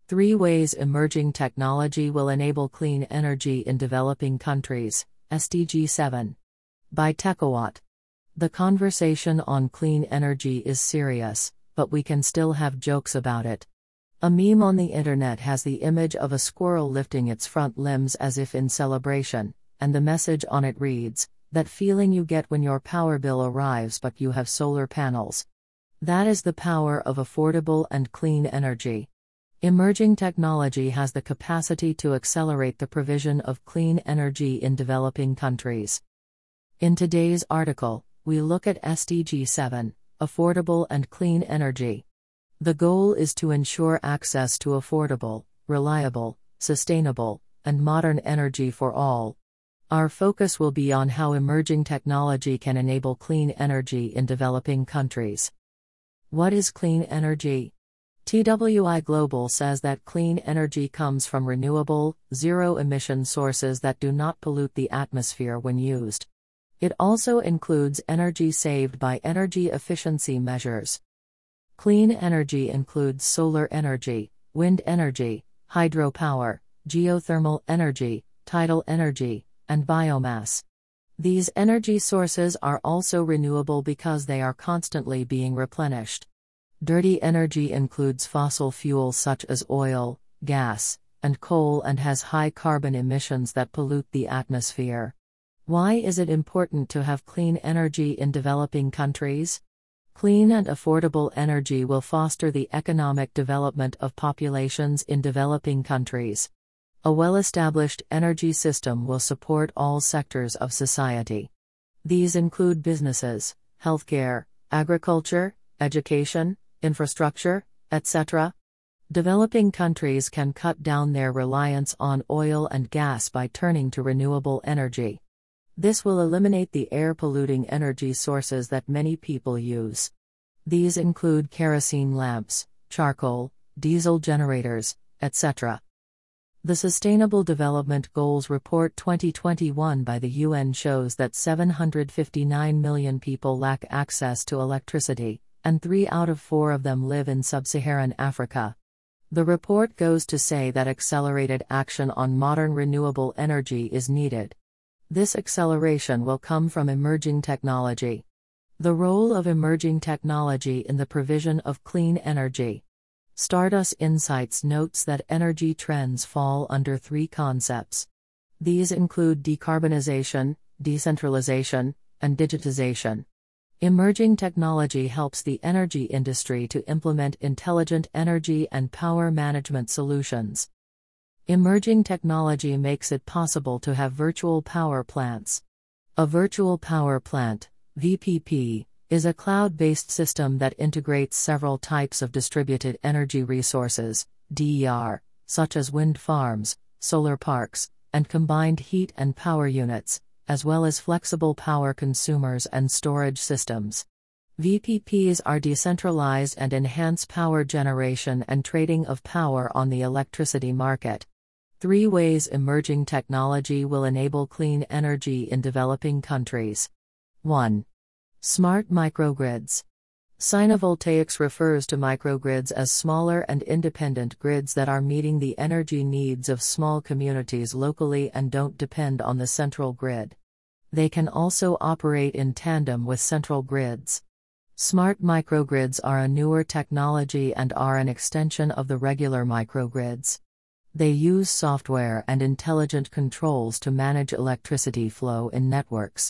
3 Ways Emerging Technology Will Enable Clean Energy in Developing Countries, SDG 7. By Techawatt. The conversation on clean energy is serious, but we can still have jokes about it. A meme on the internet has the image of a squirrel lifting its front limbs as if in celebration, and the message on it reads, "That feeling you get when your power bill arrives but you have solar panels." That is the power of affordable and clean energy. Emerging technology has the capacity to accelerate the provision of clean energy in developing countries. In today's article, we look at SDG 7, affordable and clean energy. The goal is to ensure access to affordable, reliable, sustainable, and modern energy for all. Our focus will be on how emerging technology can enable clean energy in developing countries. What is clean energy? TWI Global says that clean energy comes from renewable, zero-emission sources that do not pollute the atmosphere when used. It also includes energy saved by energy efficiency measures. Clean energy includes solar energy, wind energy, hydropower, geothermal energy, tidal energy, and biomass. These energy sources are also renewable because they are constantly being replenished. Dirty energy includes fossil fuels such as oil, gas, and coal and has high carbon emissions that pollute the atmosphere. Why is it important to have clean energy in developing countries? Clean and affordable energy will foster the economic development of populations in developing countries. A well-established energy system will support all sectors of society. These include businesses, healthcare, agriculture, education, infrastructure, etc. Developing countries can cut down their reliance on oil and gas by turning to renewable energy. This will eliminate the air-polluting energy sources that many people use. These include kerosene lamps, charcoal, diesel generators, etc. The Sustainable Development Goals Report 2021 by the UN shows that 759 million people lack access to electricity, and 3 out of 4 of them live in sub-Saharan Africa. The report goes to say that accelerated action on modern renewable energy is needed. This acceleration will come from emerging technology. The role of emerging technology in the provision of clean energy. Stardust Insights notes that energy trends fall under 3 concepts. These include decarbonization, decentralization, and digitization. Emerging technology helps the energy industry to implement intelligent energy and power management solutions. Emerging technology makes it possible to have virtual power plants. A virtual power plant, VPP, is a cloud-based system that integrates several types of distributed energy resources, DER, such as wind farms, solar parks, and combined heat and power units, as well as flexible power consumers and storage systems. VPPs are decentralized and enhance power generation and trading of power on the electricity market. 3 ways emerging technology will enable clean energy in developing countries. 1. Smart microgrids. Sinovoltaics refers to microgrids as smaller and independent grids that are meeting the energy needs of small communities locally and don't depend on the central grid. They can also operate in tandem with central grids. Smart microgrids are a newer technology and are an extension of the regular microgrids. They use software and intelligent controls to manage electricity flow in networks.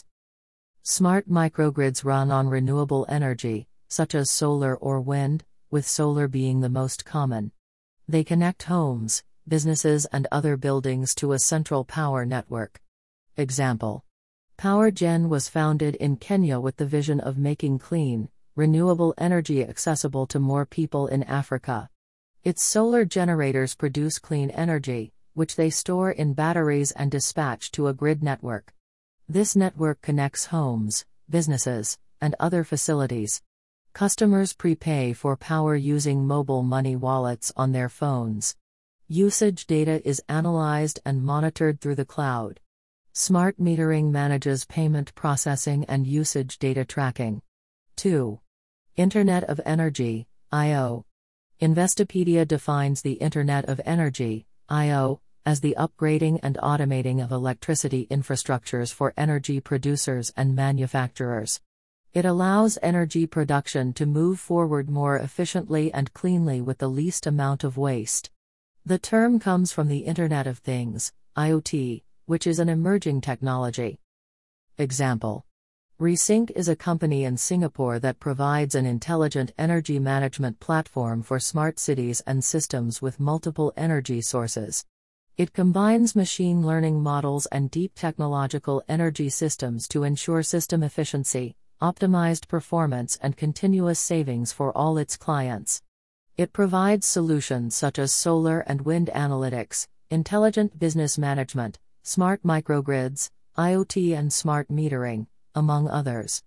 Smart microgrids run on renewable energy, such as solar or wind, with solar being the most common. They connect homes, businesses and other buildings to a central power network. Example. PowerGen was founded in Kenya with the vision of making clean, renewable energy accessible to more people in Africa. Its solar generators produce clean energy, which they store in batteries and dispatch to a grid network. This network connects homes, businesses, and other facilities. Customers prepay for power using mobile money wallets on their phones. Usage data is analyzed and monitored through the cloud. Smart metering manages payment processing and usage data tracking. 2. Internet of Energy, IO. Investopedia defines the Internet of Energy, I/O, as the upgrading and automating of electricity infrastructures for energy producers and manufacturers. It allows energy production to move forward more efficiently and cleanly with the least amount of waste. The term comes from the Internet of Things, IoT, which is an emerging technology. Example: Resync is a company in Singapore that provides an intelligent energy management platform for smart cities and systems with multiple energy sources. It combines machine learning models and deep technological energy systems to ensure system efficiency, optimized performance, and continuous savings for all its clients. It provides solutions such as solar and wind analytics, intelligent business management, smart microgrids, IoT, and smart metering, among others.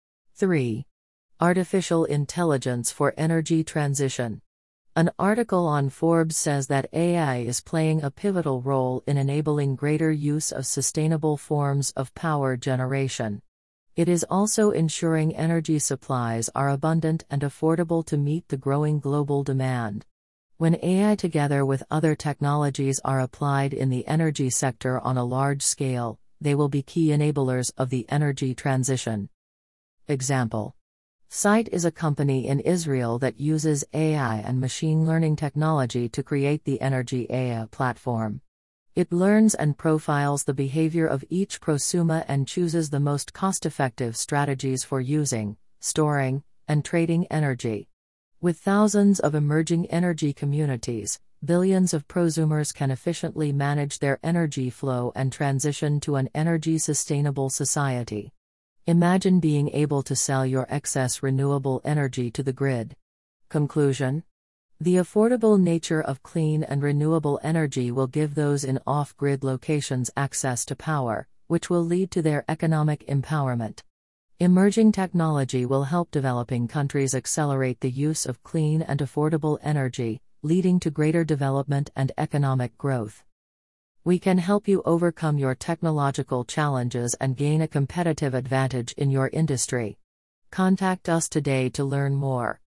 3. Artificial intelligence for energy transition. An article on Forbes says that AI is playing a pivotal role in enabling greater use of sustainable forms of power generation. It is also ensuring energy supplies are abundant and affordable to meet the growing global demand. When AI together with other technologies are applied in the energy sector on a large scale, they will be key enablers of the energy transition. Example: Site is a company in Israel that uses AI and machine learning technology to create the Energy AI platform. It learns and profiles the behavior of each prosumer and chooses the most cost-effective strategies for using, storing, and trading energy. With thousands of emerging energy communities, billions of prosumers can efficiently manage their energy flow and transition to an energy-sustainable society. Imagine being able to sell your excess renewable energy to the grid. Conclusion: the affordable nature of clean and renewable energy will give those in off-grid locations access to power, which will lead to their economic empowerment. Emerging technology will help developing countries accelerate the use of clean and affordable energy, leading to greater development and economic growth. We can help you overcome your technological challenges and gain a competitive advantage in your industry. Contact us today to learn more.